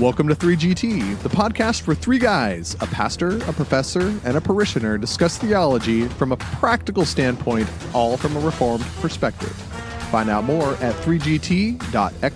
Welcome to 3GT, the podcast for three guys, a pastor, a professor, and a parishioner discuss theology from a practical standpoint, all from a Reformed perspective. Find out more at 3gt.xyz.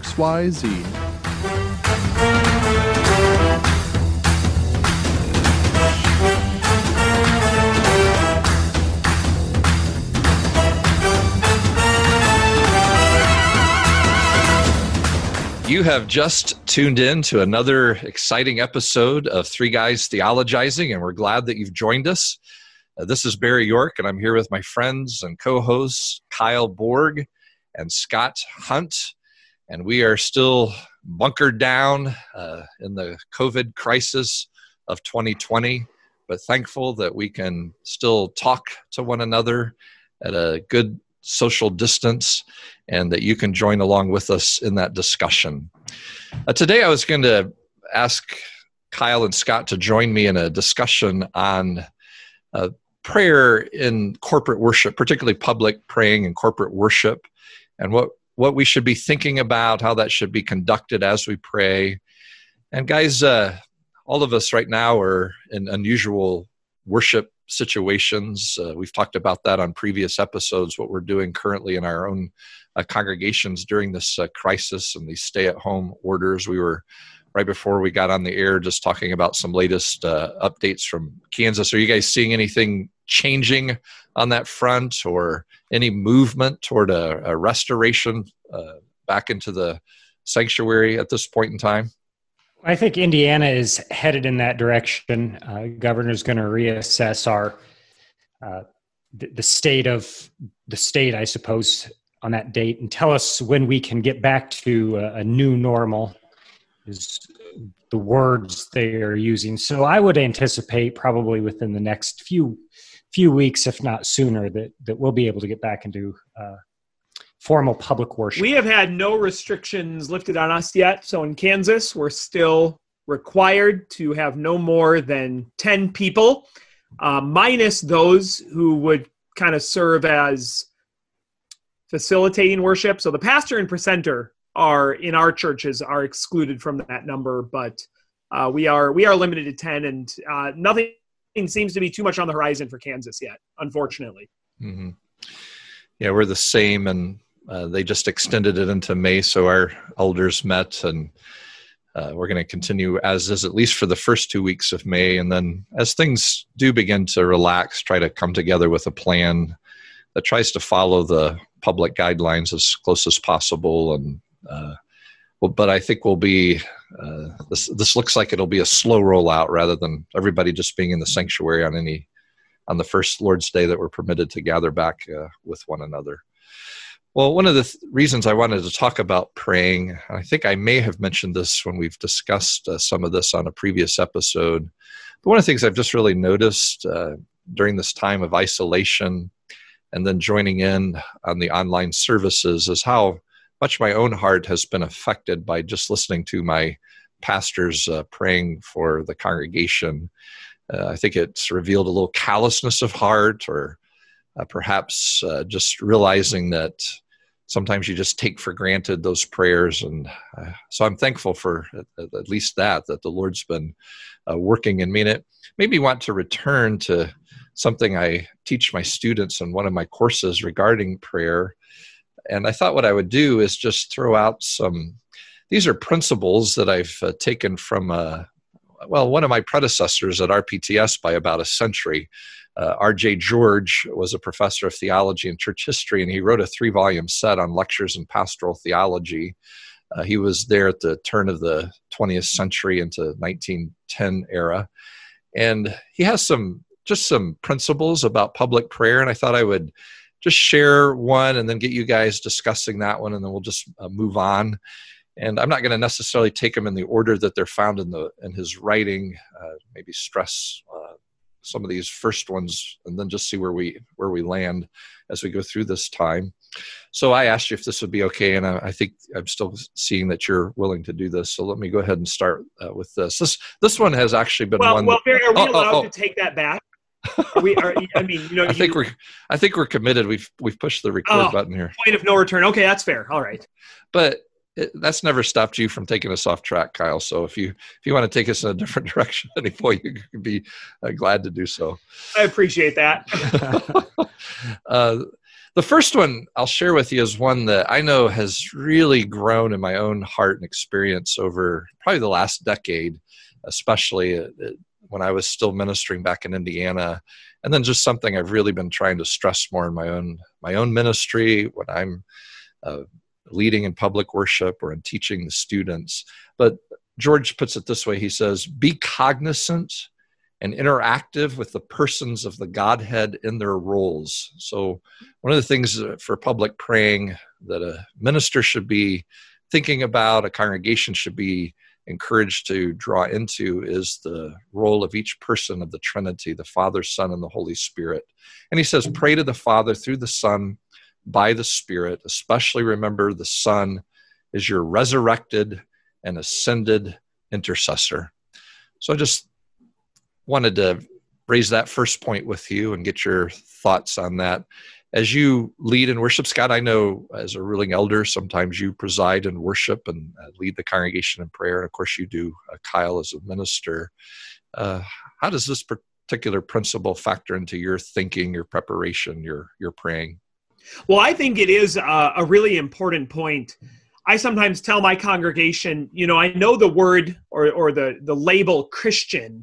You have just tuned in to another exciting episode of Three Guys Theologizing, and we're glad that you've joined us. This is Barry York, and I'm here with my friends and co-hosts Kyle Borg and Scott Hunt, and we are still bunkered down in the COVID crisis of 2020, but thankful that we can still talk to one another at a good social distance, and that you can join along with us in that discussion. Today I was going to ask Kyle and Scott to join me in a discussion on prayer in corporate worship, particularly public praying in corporate worship, and what we should be thinking about, how that should be conducted as we pray. And guys, all of us right now are in unusual worship situations. We've talked about that on previous episodes, what we're doing currently in our own congregations during this crisis and these stay-at-home orders. We were, right before we got on the air, just talking about some latest updates from Kansas. Are you guys seeing anything changing on that front, or any movement toward a restoration back into the sanctuary at this point in time? I think Indiana is headed in that direction. Governor's going to reassess our the state, I suppose, on that date, and tell us when we can get back to a new normal, is the words they are using. So I would anticipate probably within the next few weeks, if not sooner, that we'll be able to get back into formal public worship. We have had no restrictions lifted on us yet. So in Kansas, we're still required to have no more than 10 people, minus those who would kind of serve as facilitating worship. So the pastor and presenter in our churches are excluded from that number, but we are limited to 10, and nothing seems to be too much on the horizon for Kansas yet, unfortunately. Mm-hmm. Yeah, we're the same, and they just extended it into May, so our elders met, and we're going to continue as is, at least for the first 2 weeks of May, and then as things do begin to relax, try to come together with a plan that tries to follow the public guidelines as close as possible. And but I think we'll be this looks like it'll be a slow rollout rather than everybody just being in the sanctuary on the first Lord's Day that we're permitted to gather back with one another. Well, one of the reasons I wanted to talk about praying, I think I may have mentioned this when we've discussed some of this on a previous episode, but one of the things I've just really noticed during this time of isolation and then joining in on the online services is how much my own heart has been affected by just listening to my pastors praying for the congregation. I think it's revealed a little callousness of heart, or perhaps just realizing that sometimes you just take for granted those prayers. And so I'm thankful for at least that the Lord's been working in me. And it made me want to return to something I teach my students in one of my courses regarding prayer. And I thought what I would do is just throw out these are principles that I've taken from one of my predecessors at RPTS by about a century. R.J. George was a professor of theology and church history, and he wrote a 3-volume set on lectures in pastoral theology. He was there at the turn of the 20th century into 1910 era. And he has some principles about public prayer, and I thought I would just share one and then get you guys discussing that one, and then we'll just move on. And I'm not going to necessarily take them in the order that they're found in his writing, maybe stress some of these first ones, and then just see where we land as we go through this time. So I asked you if this would be okay, and I think I'm still seeing that you're willing to do this. So let me go ahead and start with this. This one has actually been one. Well, Barry, are we allowed to take that back? I think we're committed. We've pushed the record button here. Point of no return. Okay, that's fair. All right. But that's never stopped you from taking us off track, Kyle. So if you want to take us in a different direction at any point, you could be glad to do so. I appreciate that. The first one I'll share with you is one that I know has really grown in my own heart and experience over probably the last decade, especially when I was still ministering back in Indiana. And then just something I've really been trying to stress more in my own ministry when I'm leading in public worship or in teaching the students. But George puts it this way. He says, be cognizant and interactive with the persons of the Godhead in their roles. So one of the things for public praying that a minister should be thinking about, a congregation should be encouraged to draw into, is the role of each person of the Trinity, the Father, Son, and the Holy Spirit. And he says, pray to the Father through the Son by the Spirit. Especially remember the Son is your resurrected and ascended intercessor. So I just wanted to raise that first point with you and get your thoughts on that. As you lead in worship, Scott, I know as a ruling elder, sometimes you preside in worship and lead the congregation in prayer. And of course you do, Kyle, as a minister. How does this particular principle factor into your thinking, your preparation, your praying? Well, I think it is a really important point. I sometimes tell my congregation, I know the word or the label Christian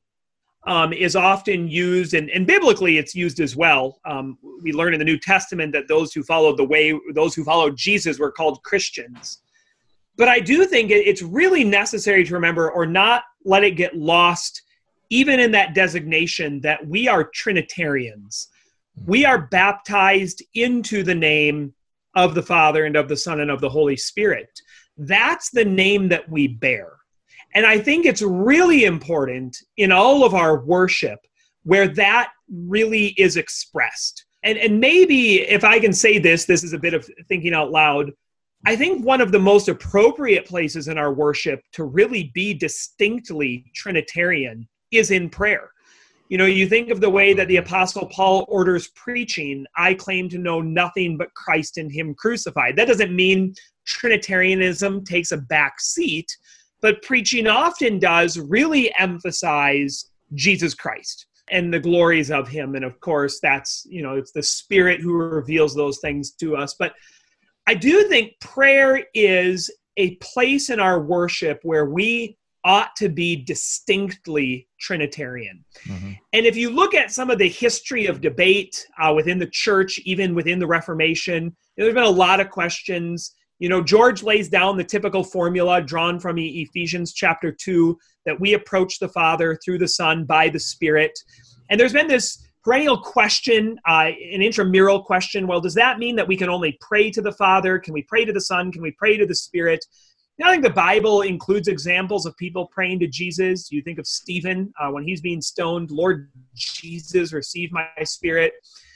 is often used, and biblically it's used as well. We learn in the New Testament that those who followed Jesus were called Christians. But I do think it's really necessary to remember or not let it get lost, even in that designation, that we are Trinitarians. We are baptized into the name of the Father and of the Son and of the Holy Spirit. That's the name that we bear. And I think it's really important in all of our worship where that really is expressed. And maybe if I can say this is a bit of thinking out loud. I think one of the most appropriate places in our worship to really be distinctly Trinitarian is in prayer. You think of the way that the Apostle Paul orders preaching. I claim to know nothing but Christ and Him crucified. That doesn't mean Trinitarianism takes a back seat, but preaching often does really emphasize Jesus Christ and the glories of Him. And of course, that's, it's the Spirit who reveals those things to us. But I do think prayer is a place in our worship where we ought to be distinctly Trinitarian. Mm-hmm. And if you look at some of the history of debate within the church, even within the Reformation, there's been a lot of questions. George lays down the typical formula drawn from Ephesians chapter 2, that we approach the Father through the Son by the Spirit. And there's been this perennial question, an intramural question. Well, does that mean that we can only pray to the Father? Can we pray to the Son? Can we pray to the Spirit? I think the Bible includes examples of people praying to Jesus. You think of Stephen when he's being stoned, Lord Jesus, receive my spirit.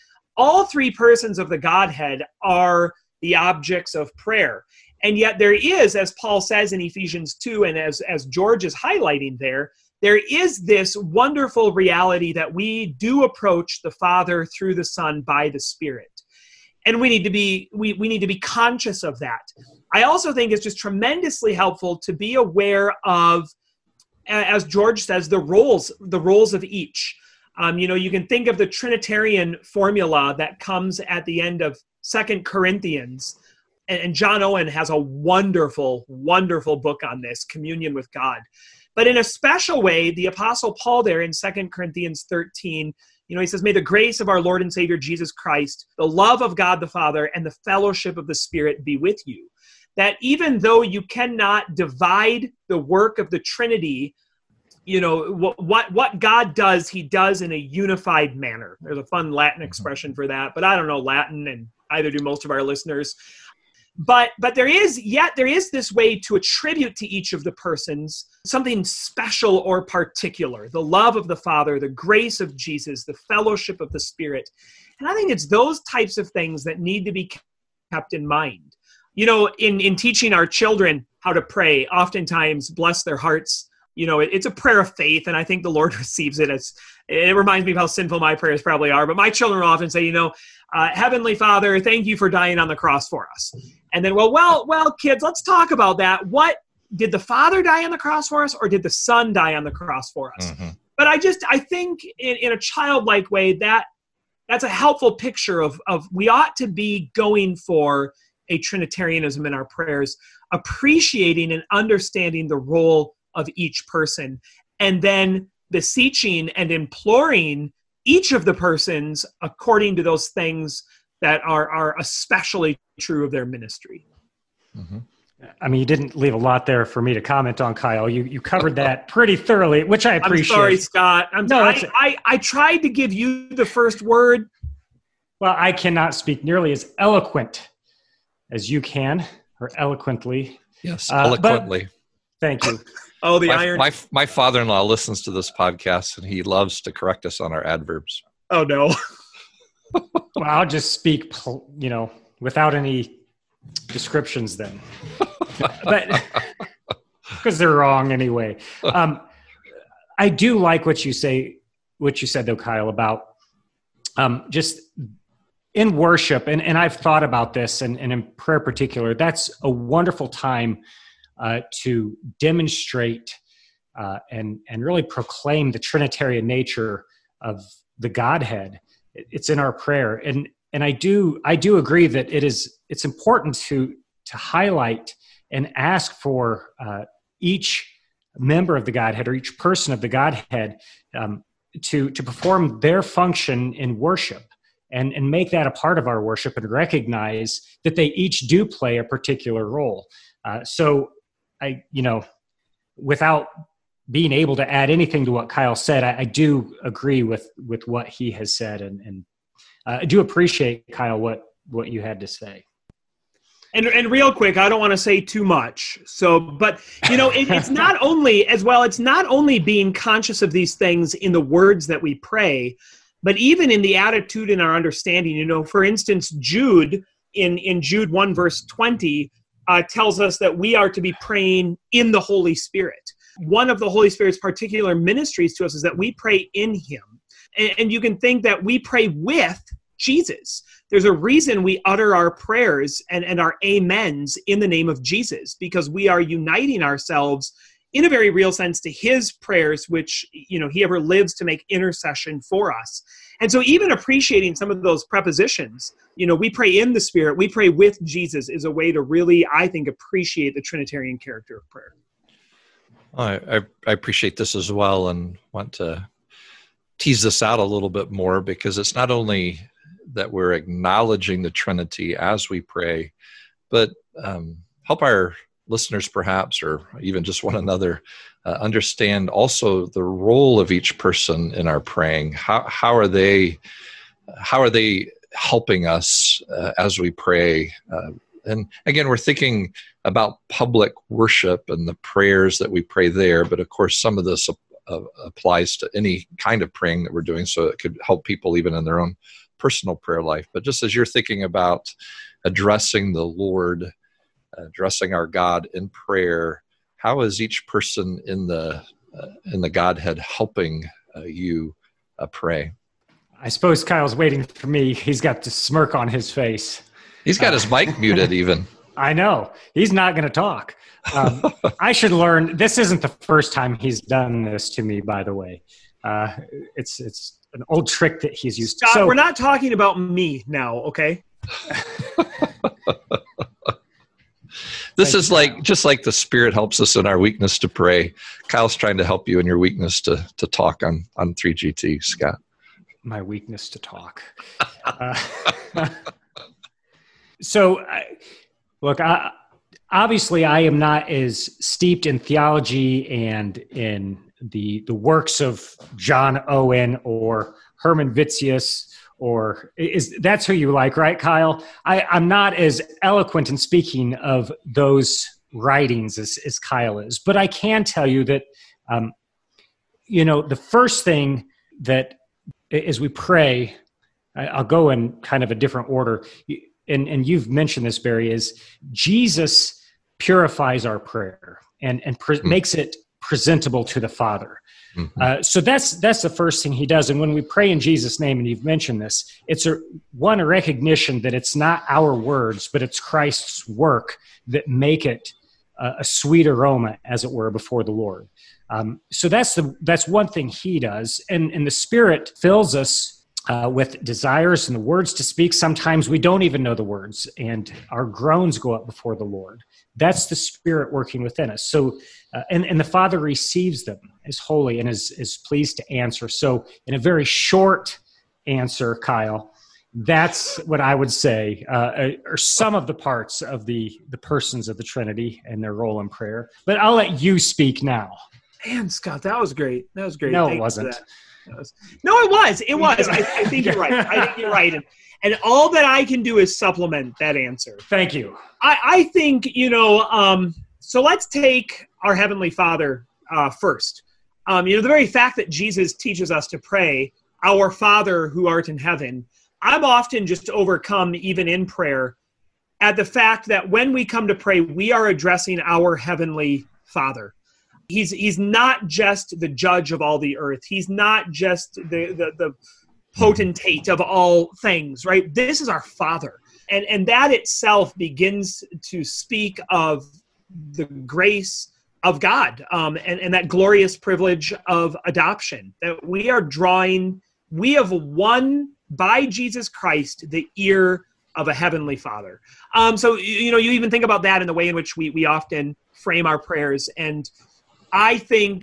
All three persons of the Godhead are the objects of prayer. And yet there is, as Paul says in Ephesians 2, and as George is highlighting there is this wonderful reality that we do approach the Father through the Son by the Spirit. And we need to be conscious of that. I also think it's just tremendously helpful to be aware of, as George says, the roles of each. You can think of the Trinitarian formula that comes at the end of 2 Corinthians. And John Owen has a wonderful, wonderful book on this, Communion with God. But in a special way, the Apostle Paul there in 2 Corinthians 13, he says, may the grace of our Lord and Savior Jesus Christ, the love of God the Father, and the fellowship of the Spirit be with you. That even though you cannot divide the work of the Trinity, what God does, He does in a unified manner. There's a fun Latin expression for that, but I don't know Latin, and either do most of our listeners. But there is this way to attribute to each of the persons something special or particular. The love of the Father, the grace of Jesus, the fellowship of the Spirit. And I think it's those types of things that need to be kept in mind. In teaching our children how to pray, oftentimes, bless their hearts, it's a prayer of faith, and I think the Lord receives it. It reminds me of how sinful my prayers probably are, but my children will often say, Heavenly Father, thank you for dying on the cross for us. And then, well, kids, let's talk about that. What did the Father die on the cross for us, or did the Son die on the cross for us? Mm-hmm. But I think in a childlike way, that's a helpful picture of we ought to be going for a Trinitarianism in our prayers, appreciating and understanding the role of each person, and then beseeching and imploring each of the persons according to those things that are especially true of their ministry. Mm-hmm. I mean, you didn't leave a lot there for me to comment on, Kyle. You covered that pretty thoroughly, which I appreciate. I'm sorry, Scott. I tried to give you the first word. Well, I cannot speak nearly as eloquent as you can, or eloquently. Yes, eloquently. Thank you. Oh, the iron. My father-in-law listens to this podcast, and he loves to correct us on our adverbs. Oh, no. Well, I'll just speak, without any descriptions then. But because they're wrong anyway. I do like what you said though, Kyle, about just in worship, and I've thought about this, and in prayer in particular, that's a wonderful time to demonstrate and really proclaim the Trinitarian nature of the Godhead. It's in our prayer, and I do agree that it's important to highlight and ask for each member of the Godhead, or each person of the Godhead, to perform their function in worship, and make that a part of our worship, and recognize that they each do play a particular role. So without being able to add anything to what Kyle said, I do agree with what he has said, and I do appreciate, Kyle, what you had to say. And real quick, I don't want to say too much. But it's not only being conscious of these things in the words that we pray, but even in the attitude and our understanding. For instance, Jude in Jude 1 verse 20 tells us that we are to be praying in the Holy Spirit. One of the Holy Spirit's particular ministries to us is that we pray in Him. And you can think that we pray with Jesus. There's a reason we utter our prayers and our amens in the name of Jesus, because we are uniting ourselves in a very real sense to His prayers, which, He ever lives to make intercession for us. And so even appreciating some of those prepositions, we pray in the Spirit, we pray with Jesus, is a way to really, I think, appreciate the Trinitarian character of prayer. I appreciate this as well, and want to tease this out a little bit more, because it's not only that we're acknowledging the Trinity as we pray, but help our listeners perhaps, or even just one another, understand also the role of each person in our praying. How are they helping us as we pray? And again, we're thinking about public worship and the prayers that we pray there, but of course some of this applies to any kind of praying that we're doing, so it could help people even in their own personal prayer life. But just as you're thinking about addressing the Lord, addressing our God in prayer, how is each person in the Godhead helping you pray? I suppose Kyle's waiting for me. He's got the smirk on his face. He's got his mic muted even. I know. He's not going to talk. I should learn. This isn't the first time he's done this to me, by the way. It's an old trick that he's used. Scott, so, we're not talking about me now, okay? This is just like the Spirit helps us in our weakness to pray. Kyle's trying to help you in your weakness to talk on 3GT, Scott. My weakness to talk. So, look, obviously I am not as steeped in theology and in the works of John Owen or Herman Vitzius, or that's who you like, right, Kyle? I'm not as eloquent in speaking of those writings as Kyle is, but I can tell you that, the first thing that as we pray, I'll go in kind of a different order. And you've mentioned this, Barry, is Jesus purifies our prayer and makes it presentable to the Father. Mhm. So that's the first thing he does. And when we pray in Jesus' name, and you've mentioned this, it's a recognition that it's not our words, but it's Christ's work that make it a sweet aroma, as it were, before the Lord. So that's one thing he does. And the Spirit fills us with desires and the words to speak. Sometimes we don't even know the words, and our groans go up before the Lord. That's the Spirit working within us. So, and the Father receives them as holy and is pleased to answer. So, in a very short answer, Kyle, that's what I would say are some of the parts of the persons of the Trinity and their role in prayer. But I'll let you speak now. Man, Scott, that was great. That was great. No, Thank it you for wasn't. that. No, it was. It was. I think you're right. I think you're right. And all that I can do is supplement that answer. Thank you. I think, so let's take our Heavenly Father first. The very fact that Jesus teaches us to pray, our Father who art in heaven, I'm often just overcome, even in prayer, at the fact that when we come to pray, we are addressing our Heavenly Father. He's not just the judge of all the earth. He's not just the potentate of all things, right? This is our Father. And that itself begins to speak of the grace of God and that glorious privilege of adoption, that we have won by Jesus Christ the ear of a Heavenly Father. So, you even think about that in the way in which we often frame our prayers. And I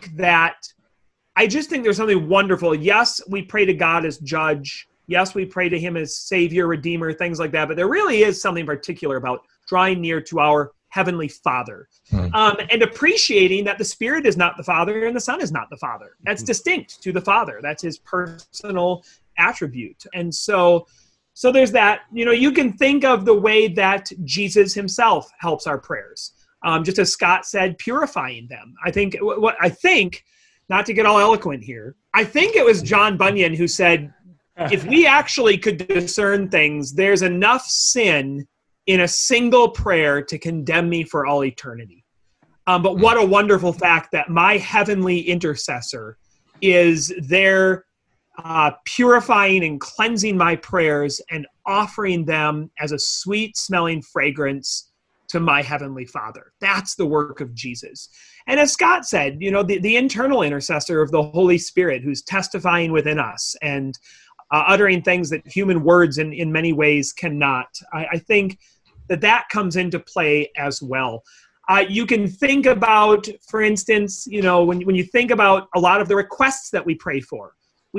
just think there's something wonderful. Yes, we pray to God as judge. Yes, we pray to him as Savior, Redeemer, things like that. But there really is something particular about drawing near to our Heavenly Father and appreciating that the Spirit is not the Father and the Son is not the Father. That's distinct to the Father. That's his personal attribute. And so there's that. You can think of the way that Jesus himself helps our prayers. Just as Scott said, purifying them. I think, not to get all eloquent here, I think it was John Bunyan who said, if we actually could discern things, there's enough sin in a single prayer to condemn me for all eternity. But what a wonderful fact that my heavenly intercessor is there purifying and cleansing my prayers and offering them as a sweet-smelling fragrance to my Heavenly Father. That's the work of Jesus. And as Scott said, the internal intercessor of the Holy Spirit who's testifying within us and uttering things that human words in many ways cannot. I think that comes into play as well. You can think about, for instance, when you think about a lot of the requests that we pray for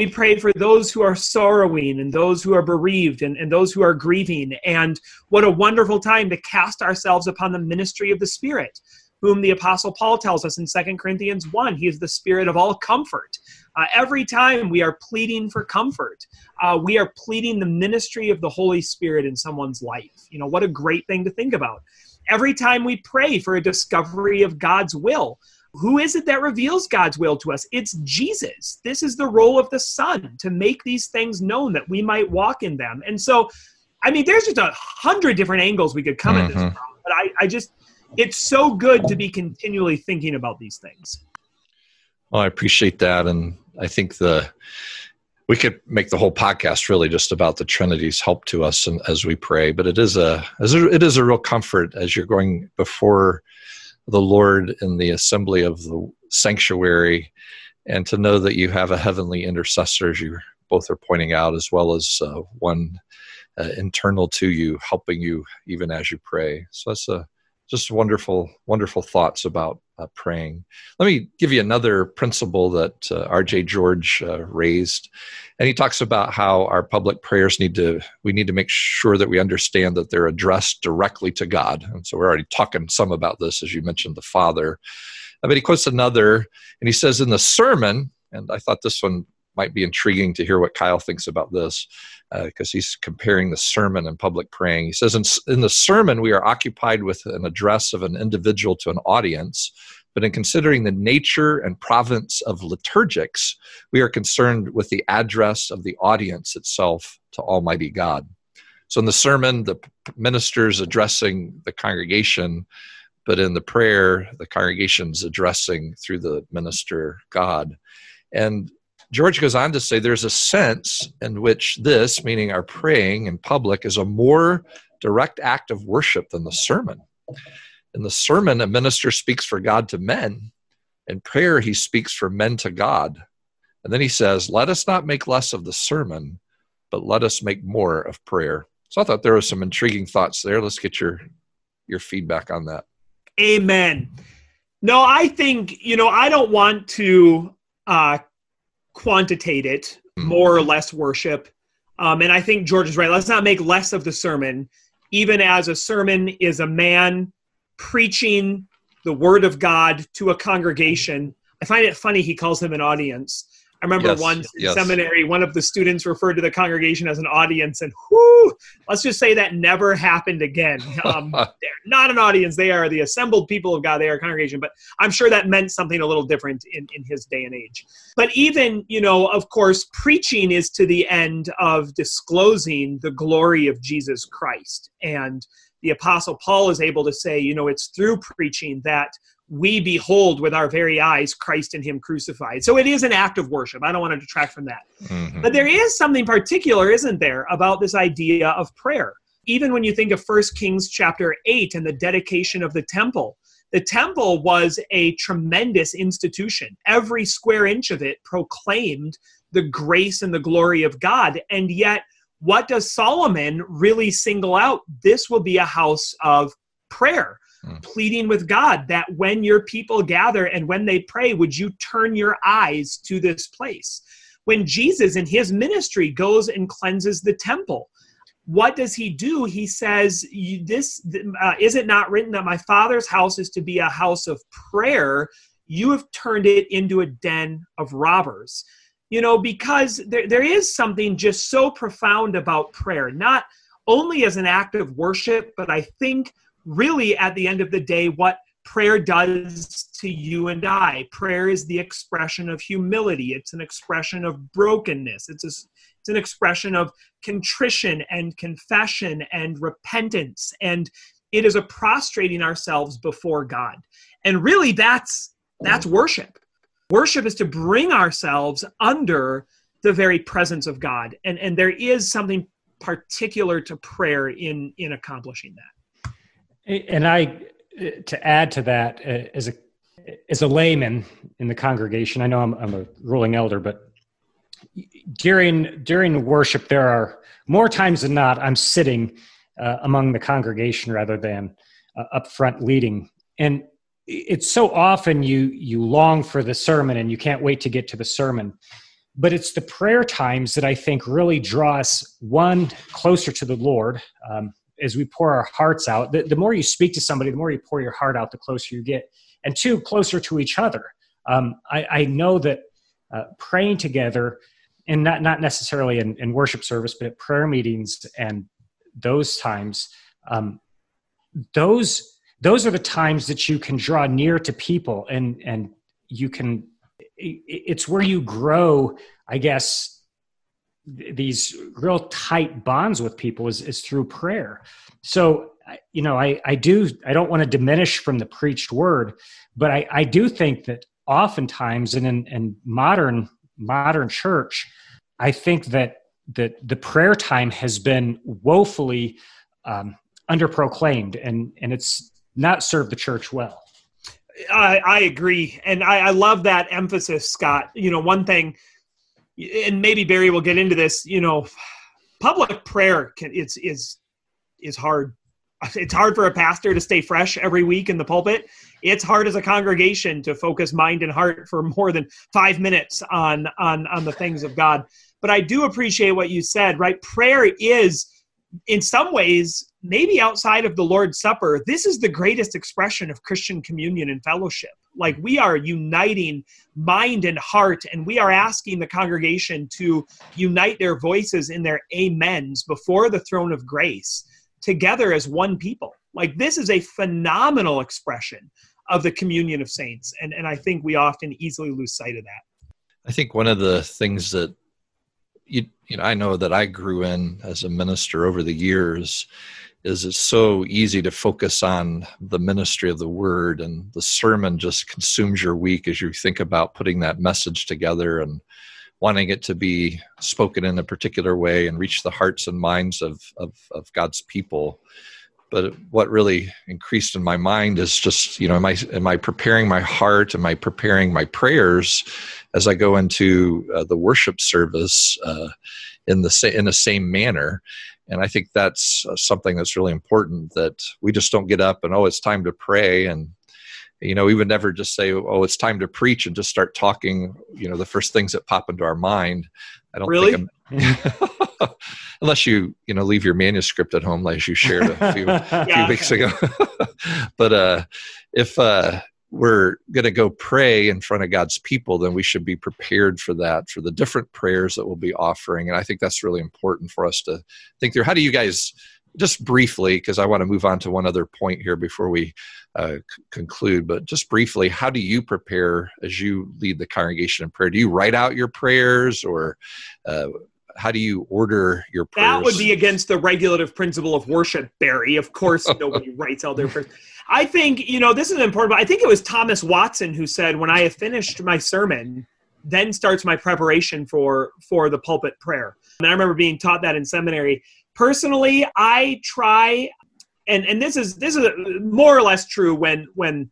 those who are sorrowing and those who are bereaved and those who are grieving. And what a wonderful time to cast ourselves upon the ministry of the Spirit, whom the Apostle Paul tells us in 2 Corinthians 1. He is the Spirit of all comfort. Every time we are pleading for comfort, we are pleading the ministry of the Holy Spirit in someone's life. What a great thing to think about. Every time we pray for a discovery of God's will, who is it that reveals God's will to us? It's Jesus. This is the role of the Son, to make these things known that we might walk in them. And so, there's just 100 different angles we could come at this from, but it's so good to be continually thinking about these things. Well, I appreciate that. And I think we could make the whole podcast really just about the Trinity's help to us and as we pray, but it is a real comfort as you're going before the Lord in the assembly of the sanctuary, and to know that you have a heavenly intercessor, as you both are pointing out, as well as one internal to you, helping you even as you pray. So that's just wonderful, wonderful thoughts about praying. Let me give you another principle that R.J. George raised. And he talks about how our public prayers we need to make sure that we understand that they're addressed directly to God. And so we're already talking some about this, as you mentioned, the Father. But he quotes another, and he says in the sermon, and I thought this one might be intriguing to hear what Kyle thinks about this, because he's comparing the sermon and public praying. He says, in the sermon, we are occupied with an address of an individual to an audience, but in considering the nature and province of liturgics, we are concerned with the address of the audience itself to Almighty God. So in the sermon, the minister's addressing the congregation, but in the prayer, the congregation's addressing through the minister God. And George goes on to say there's a sense in which this, meaning our praying in public, is a more direct act of worship than the sermon. In the sermon, a minister speaks for God to men. In prayer, he speaks for men to God. And then he says, let us not make less of the sermon, but let us make more of prayer. So I thought there were some intriguing thoughts there. Let's get your feedback on that. Amen. No, I think, I don't want to quantitate it, more or less worship. And I think George is right. Let's not make less of the sermon, even as a sermon is a man preaching the word of God to a congregation. I find it funny he calls him an audience. I remember once in seminary, one of the students referred to the congregation as an audience, and let's just say that never happened again. They're not an audience. They are the assembled people of God. They are a congregation. But I'm sure that meant something a little different in his day and age. But even, of course, preaching is to the end of disclosing the glory of Jesus Christ. And the Apostle Paul is able to say, it's through preaching that we behold with our very eyes Christ and him crucified. So it is an act of worship. I don't want to detract from that. Mm-hmm. But there is something particular, isn't there, about this idea of prayer. Even when you think of 1 Kings chapter 8 and the dedication of the temple was a tremendous institution. Every square inch of it proclaimed the grace and the glory of God. And yet, what does Solomon really single out? This will be a house of prayer. Pleading with God that when your people gather and when they pray, would you turn your eyes to this place? When Jesus in his ministry goes and cleanses the temple, what does he do? He says, is it not written that my Father's house is to be a house of prayer? You have turned it into a den of robbers. Because there is something just so profound about prayer, not only as an act of worship, but I think really, at the end of the day, what prayer does to you and I. Prayer is the expression of humility. It's an expression of brokenness. It's an expression of contrition and confession and repentance. And it is a prostrating ourselves before God. And really, that's worship. Worship is to bring ourselves under the very presence of God. And there is something particular to prayer in accomplishing that. And to add to that, as a layman in the congregation, I know I'm a ruling elder, but during worship, there are more times than not, I'm sitting among the congregation rather than up front leading. And it's so often you long for the sermon and you can't wait to get to the sermon. But it's the prayer times that I think really draw us, one, closer to the Lord, as we pour our hearts out. The more you speak to somebody, the more you pour your heart out, the closer you get. And two, closer to each other. I know that praying together, and not necessarily in worship service, but at prayer meetings and those times, those are the times that you can draw near to people, and you can, it's where you grow, I guess, these real tight bonds with people is through prayer. So, I don't want to diminish from the preached word, but I do think that oftentimes in modern church, I think that the prayer time has been woefully underproclaimed, and it's not served the church well. I agree. And I love that emphasis, Scott. One thing, and maybe Barry will get into this, public prayer is hard. It's hard for a pastor to stay fresh every week in the pulpit. It's hard as a congregation to focus mind and heart for more than 5 minutes on the things of God. But I do appreciate what you said, right? Prayer is, in some ways, maybe outside of the Lord's Supper, this is the greatest expression of Christian communion and fellowship. Like, we are uniting mind and heart, and we are asking the congregation to unite their voices in their amens before the throne of grace together as one people. Like, this is a phenomenal expression of the communion of saints. And I think we often easily lose sight of that. I think one of the things that I know that I grew in as a minister over the years is it's so easy to focus on the ministry of the word, and the sermon just consumes your week as you think about putting that message together and wanting it to be spoken in a particular way and reach the hearts and minds of God's people. But what really increased in my mind is just, am I preparing my heart? Am I preparing my prayers as I go into the worship service in the same manner? And I think that's something that's really important, that we just don't get up and, it's time to pray. And, we would never just say, it's time to preach and just start talking, the first things that pop into our mind. I don't really? think unless you leave your manuscript at home, as you shared a few weeks ago. But if we're going to go pray in front of God's people, then we should be prepared for that, for the different prayers that we'll be offering. And I think that's really important for us to think through. How do you guys, just briefly, because I want to move on to one other point here before we conclude, but just briefly, how do you prepare as you lead the congregation in prayer? Do you write out your prayers, or how do you order your prayers? That would be against the regulative principle of worship, Barry. Of course, nobody writes out their prayers. I think, this is important, but I think it was Thomas Watson who said, when I have finished my sermon, then starts my preparation for the pulpit prayer. And I remember being taught that in seminary. Personally, I try, and this is more or less true when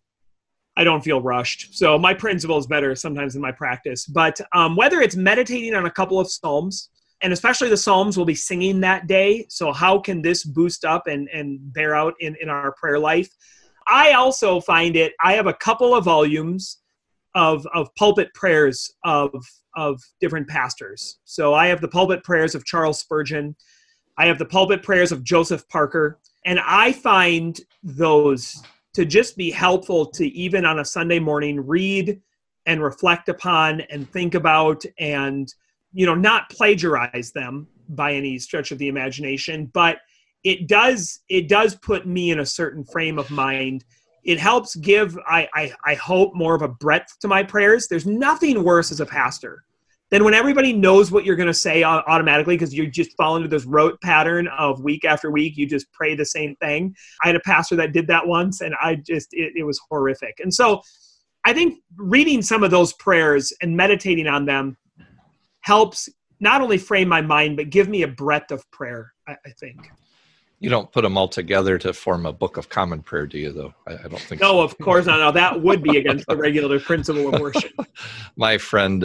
I don't feel rushed. So my principle is better sometimes than my practice. But whether it's meditating on a couple of psalms, and especially the psalms we'll be singing that day, so how can this boost up and bear out in our prayer life? I also find I have a couple of volumes of pulpit prayers of different pastors. So I have the pulpit prayers of Charles Spurgeon. I have the pulpit prayers of Joseph Parker. And I find those to just be helpful to, even on a Sunday morning, read and reflect upon and think about, and, not plagiarize them by any stretch of the imagination, but it does put me in a certain frame of mind. It helps give, I hope, more of a breadth to my prayers. There's nothing worse as a pastor than when everybody knows what you're going to say automatically, because you just fall into this rote pattern of week after week. You just pray the same thing. I had a pastor that did that once, and it was horrific. And so I think reading some of those prayers and meditating on them helps not only frame my mind, but give me a breadth of prayer, I think. You don't put them all together to form a Book of Common Prayer, do you, though? I don't think no, so. Of course not. No, that would be against the regulative principle of worship. My friend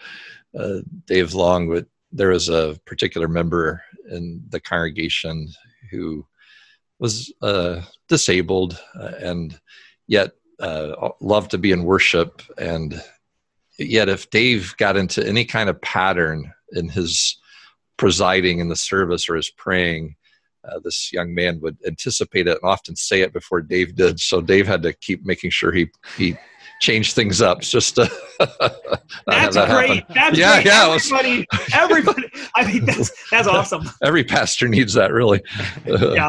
Dave Long, there was a particular member in the congregation who was disabled and yet loved to be in worship. And yet if Dave got into any kind of pattern in his presiding in the service or his praying, this young man would anticipate it and often say it before Dave did. So Dave had to keep making sure he changed things up just to That's great. That's great. Everybody. I mean, that's awesome. Every pastor needs that, really. Yeah.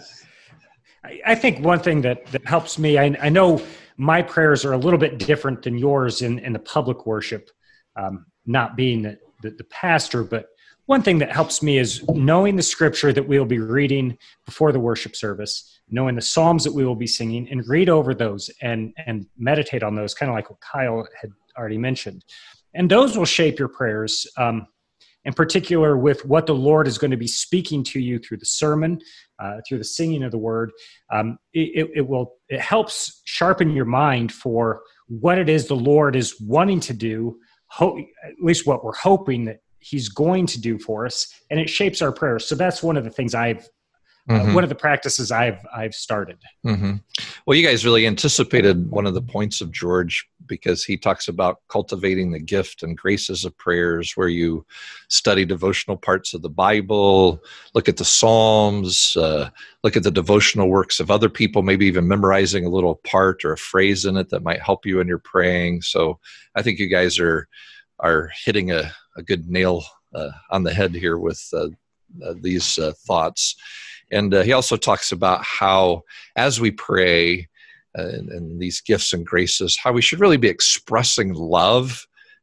I think one thing that helps me, I know my prayers are a little bit different than yours in the public worship, not being the pastor, but one thing that helps me is knowing the scripture that we'll be reading before the worship service, knowing the psalms that we will be singing, and read over those and meditate on those, kind of like what Kyle had already mentioned. And those will shape your prayers, in particular with what the Lord is going to be speaking to you through the sermon, through the singing of the word. It helps sharpen your mind for what it is the Lord is wanting to do, at least what we're hoping that He's going to do for us, and it shapes our prayers. So that's one of the things one of the practices I've started. Mm-hmm. Well, you guys really anticipated one of the points of George, because he talks about cultivating the gift and graces of prayers, where you study devotional parts of the Bible, look at the Psalms, look at the devotional works of other people, maybe even memorizing a little part or a phrase in it that might help you in your praying. So I think you guys are hitting a good nail on the head here with these thoughts. And he also talks about how, as we pray and these gifts and graces, how we should really be expressing love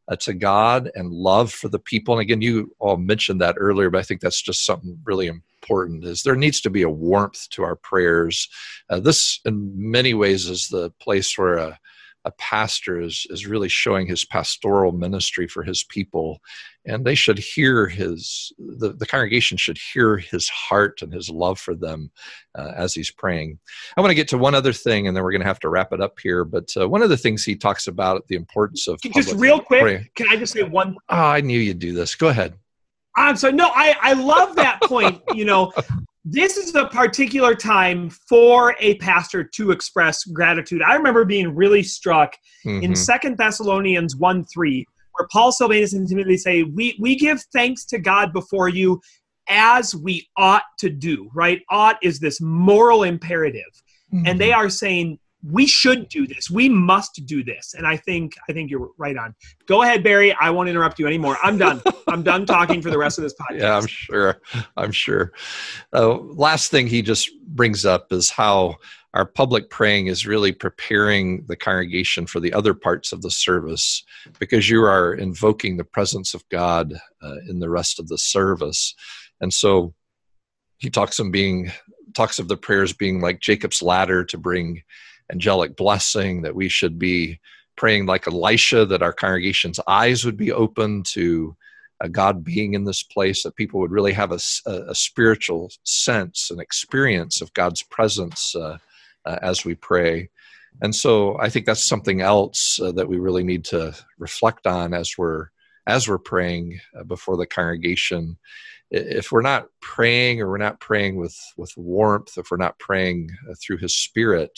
to God and love for the people. And again, you all mentioned that earlier, but I think that's just something really important, is there needs to be a warmth to our prayers. This, in many ways, is the place where a pastor is really showing his pastoral ministry for his people. And they should hear the congregation should hear his heart and his love for them as he's praying. I want to get to one other thing, and then we're going to have to wrap it up here. But one of the things he talks about, the importance of just real quick, can I just say one? Oh, I knew you'd do this. Go ahead. I'm sorry. No, I love that point. This is a particular time for a pastor to express gratitude. I remember being really struck in 2 Thessalonians 1:3, where Paul, Silvanus, and Timothy say, we give thanks to God before you as we ought to do, right? Ought is this moral imperative. And they are saying, we should do this. We must do this. And I think you're right on. Go ahead, Barry. I won't interrupt you anymore. I'm done. I'm done talking for the rest of this podcast. Yeah, I'm sure. Last thing he just brings up is how our public praying is really preparing the congregation for the other parts of the service, because you are invoking the presence of God in the rest of the service. And so he talks of the prayers being like Jacob's ladder to bring angelic blessing, that we should be praying like Elisha, that our congregation's eyes would be open to God being in this place, that people would really have a spiritual sense and experience of God's presence as we pray. And so I think that's something else that we really need to reflect on as we're praying before the congregation. If we're not praying, or we're not praying with warmth, if we're not praying through His Spirit,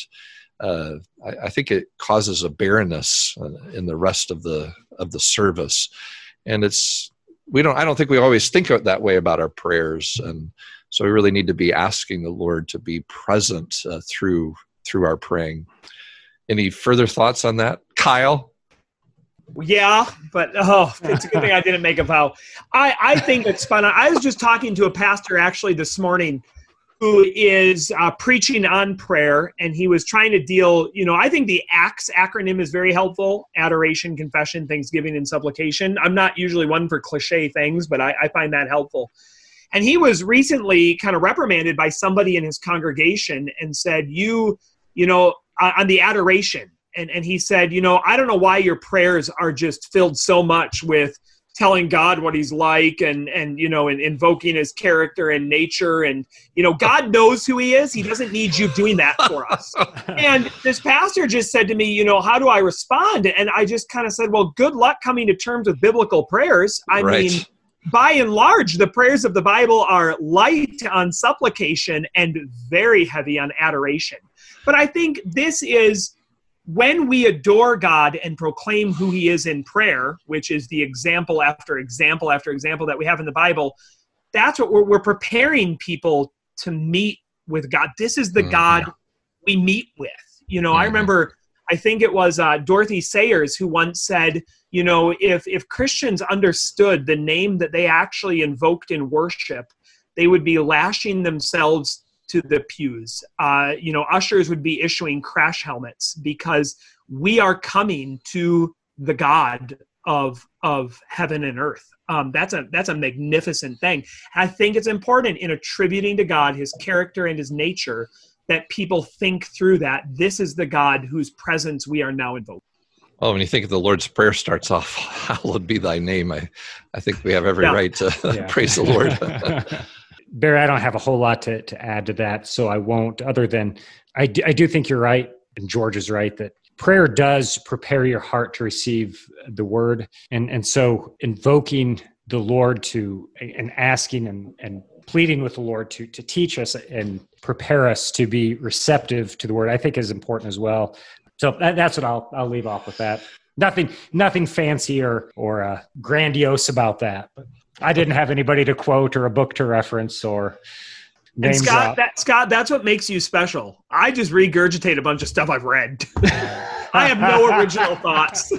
I think it causes a barrenness in the rest of the service. And I don't think we always think that way about our prayers. And so we really need to be asking the Lord to be present through our praying. Any further thoughts on that, Kyle? Yeah, but it's a good thing I didn't make a vow. I think it's fun. I was just talking to a pastor actually this morning who is preaching on prayer, and he was trying to deal, I think the ACTS acronym is very helpful: adoration, confession, thanksgiving, and supplication. I'm not usually one for cliche things, but I find that helpful. And he was recently kind of reprimanded by somebody in his congregation and said, on the adoration. And he said, I don't know why your prayers are just filled so much with telling God what He's like and invoking His character and nature. And, God knows who He is. He doesn't need you doing that for us. And this pastor just said to me, how do I respond? And I just kind of said, well, good luck coming to terms with biblical prayers. I mean, by and large, the prayers of the Bible are light on supplication and very heavy on adoration. But I think this is, when we adore God and proclaim who He is in prayer, which is the example after example after example that we have in the Bible, that's what we're preparing people to meet with God. This is the God we meet with. I remember, I think it was Dorothy Sayers who once said, if Christians understood the name that they actually invoked in worship, they would be lashing themselves to the pews. Ushers would be issuing crash helmets, because we are coming to the God of heaven and earth. That's a magnificent thing. I think it's important in attributing to God His character and His nature that people think through that. This is the God whose presence we are now invoking. Well, when you think of the Lord's Prayer starts off, hallowed be thy name, I think we have every right to praise the Lord. Barry, I don't have a whole lot to add to that, so I won't, other than I do think you're right, and George is right, that prayer does prepare your heart to receive the word. And so invoking the Lord and asking and pleading with the Lord to teach us and prepare us to be receptive to the word, I think is important as well. So that's what I'll leave off with that. Nothing fancy or grandiose about that. But I didn't have anybody to quote or a book to reference or names. And Scott, that's what makes you special. I just regurgitate a bunch of stuff I've read. I have no original thoughts.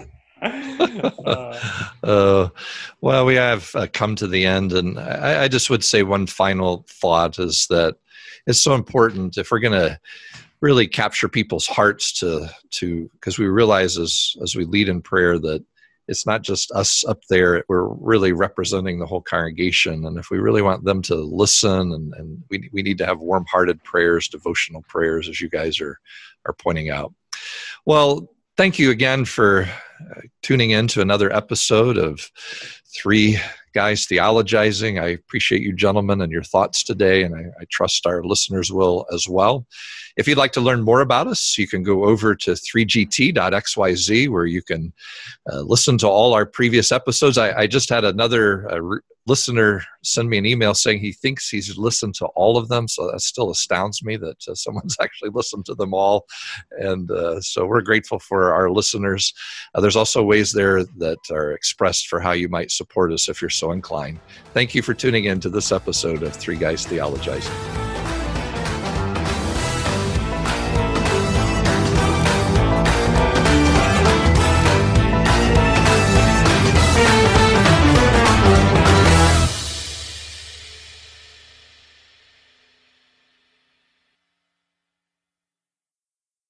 Well, we have come to the end, and I just would say one final thought is that it's so important if we're going to really capture people's hearts to because we realize as we lead in prayer that it's not just us up there. We're really representing the whole congregation. And if we really want them to listen, and we need to have warm-hearted prayers, devotional prayers, as you guys are pointing out. Well, thank you again for tuning in to another episode of Three Guys Theologizing. I appreciate you gentlemen and your thoughts today, and I trust our listeners will as well. If you'd like to learn more about us, you can go over to 3gt.xyz, where you can listen to all our previous episodes. I just had another listener send me an email saying he thinks he's listened to all of them, so that still astounds me that someone's actually listened to them all. And so we're grateful for our listeners. There's also ways there that are expressed for how you might support us if you're so inclined. Thank you for tuning in to this episode of Three Guys Theologizing.